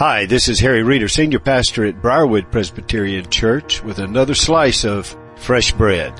Hi, this is Harry Reeder, Senior Pastor at Briarwood Presbyterian Church, with another slice of fresh bread.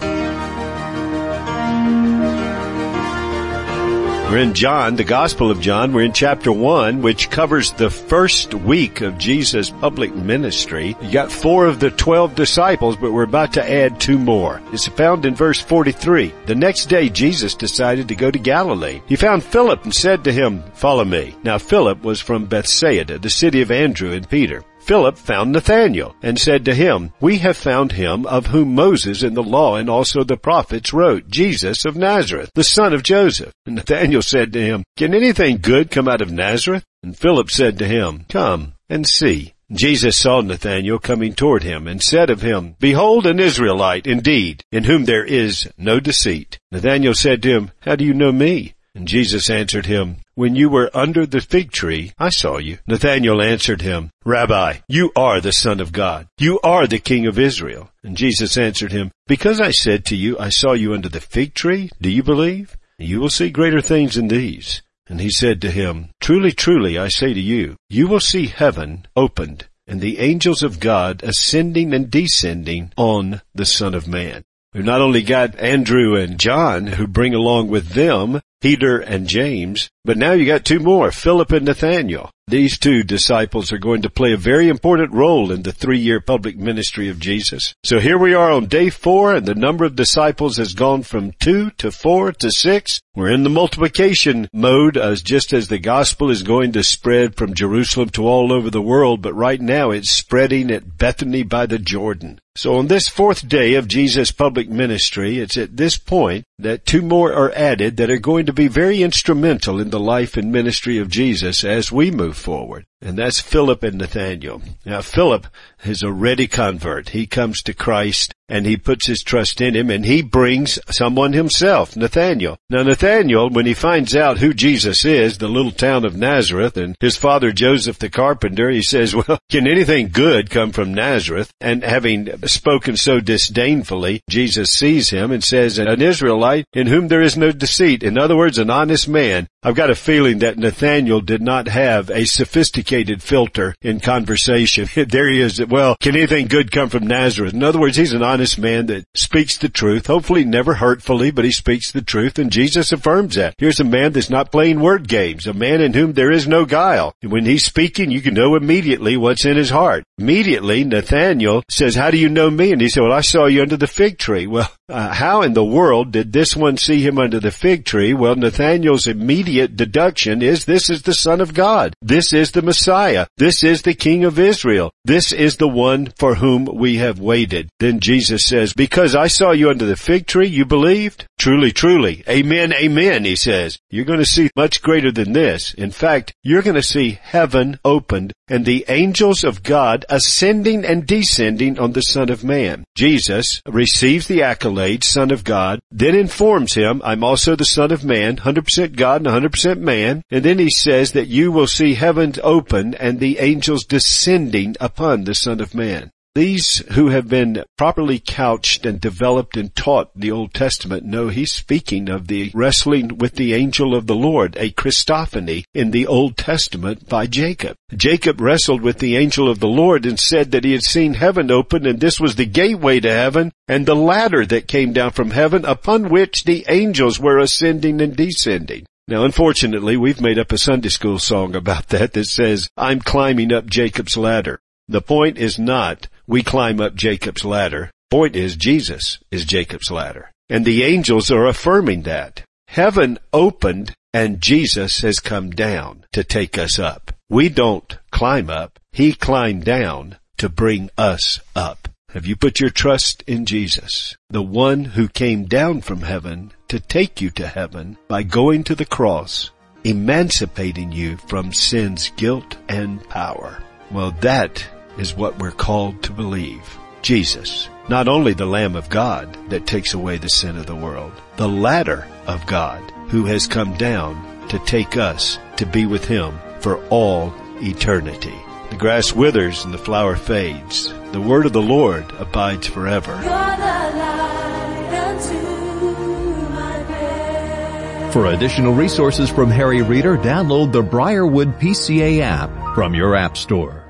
We're in John, the Gospel of John. We're in chapter 1, which covers the first week of Jesus' public ministry. You got 4 of the 12 disciples, but we're about to add 2 more. It's found in verse 43. The next day, Jesus decided to go to Galilee. He found Philip and said to him, "Follow me." Now, Philip was from Bethsaida, the city of Andrew and Peter. Philip found Nathanael and said to him, "We have found him of whom Moses in the law and also the prophets wrote, Jesus of Nazareth, the son of Joseph." And Nathanael said to him, "Can anything good come out of Nazareth?" And Philip said to him, "Come and see." Jesus saw Nathanael coming toward him and said of him, "Behold, an Israelite indeed, in whom there is no deceit." Nathanael said to him, "How do you know me?" And Jesus answered him, "When you were under the fig tree, I saw you." Nathanael answered him, "Rabbi, you are the Son of God. You are the King of Israel." And Jesus answered him, "Because I said to you, I saw you under the fig tree, do you believe? You will see greater things than these." And he said to him, "Truly, truly, I say to you, you will see heaven opened, and the angels of God ascending and descending on the Son of Man." We've not only got Andrew and John, who bring along with them Peter and James, but now you got 2 more, Philip and Nathanael. These 2 disciples are going to play a very important role in the 3-year public ministry of Jesus. So here we are on day 4, and the number of disciples has gone from 2 to 4 to 6. We're in the multiplication mode, just as the gospel is going to spread from Jerusalem to all over the world, but right now it's spreading at Bethany by the Jordan. So on this 4th day of Jesus' public ministry, it's at this point that 2 more are added that are going to be very instrumental in the life and ministry of Jesus as we move forward. And that's Philip and Nathanael. Now, Philip is a ready convert. He comes to Christ and he puts his trust in him, and he brings someone himself, Nathanael. Now, Nathanael, when he finds out who Jesus is, the little town of Nazareth, and his father Joseph the carpenter, he says, "Well, can anything good come from Nazareth?" And having spoken so disdainfully, Jesus sees him and says, "An Israelite in whom there is no deceit." In other words, an honest man. I've got a feeling that Nathanael did not have a sophisticated filter in conversation. There he is. "Well, can anything good come from Nazareth?" In other words, he's an honest man that speaks the truth, hopefully never hurtfully, but he speaks the truth, and Jesus affirms that. Here's a man that's not playing word games, a man in whom there is no guile. And when he's speaking, you can know immediately what's in his heart. Immediately, Nathanael says, "How do you know me?" And he said, "Well, I saw you under the fig tree." Well, how in the world did this one see him under the fig tree? Well, Nathanael's immediate deduction is, this is the Son of God. This is the Messiah. This is the King of Israel. This is the one for whom we have waited. Then Jesus says, "Because I saw you under the fig tree, you believed?" "Truly, truly. Amen, amen," he says. "You're going to see much greater than this. In fact, you're going to see heaven opened and the angels of God ascending and descending on the Son of Man." Jesus receives the accolade, Son of God, then informs him, "I'm also the Son of Man, 100% God and 100% man." And then he says that you will see heavens open and the angels descending upon the Son of Man. These who have been properly couched and developed and taught the Old Testament know he's speaking of the wrestling with the angel of the Lord, a Christophany in the Old Testament by Jacob. Jacob wrestled with the angel of the Lord and said that he had seen heaven open, and this was the gateway to heaven and the ladder that came down from heaven upon which the angels were ascending and descending. Now, unfortunately, we've made up a Sunday school song about that says, "I'm climbing up Jacob's ladder." The point is not we climb up Jacob's ladder. The point is Jesus is Jacob's ladder. And the angels are affirming that. Heaven opened and Jesus has come down to take us up. We don't climb up. He climbed down to bring us up. Have you put your trust in Jesus, the one who came down from heaven to take you to heaven by going to the cross, emancipating you from sin's guilt and power? Well, that is what we're called to believe. Jesus, not only the Lamb of God that takes away the sin of the world, the ladder of God who has come down to take us to be with Him for all eternity. The grass withers and the flower fades. The word of the Lord abides forever. For additional resources from Harry Reeder, download the Briarwood PCA app. from your App Store.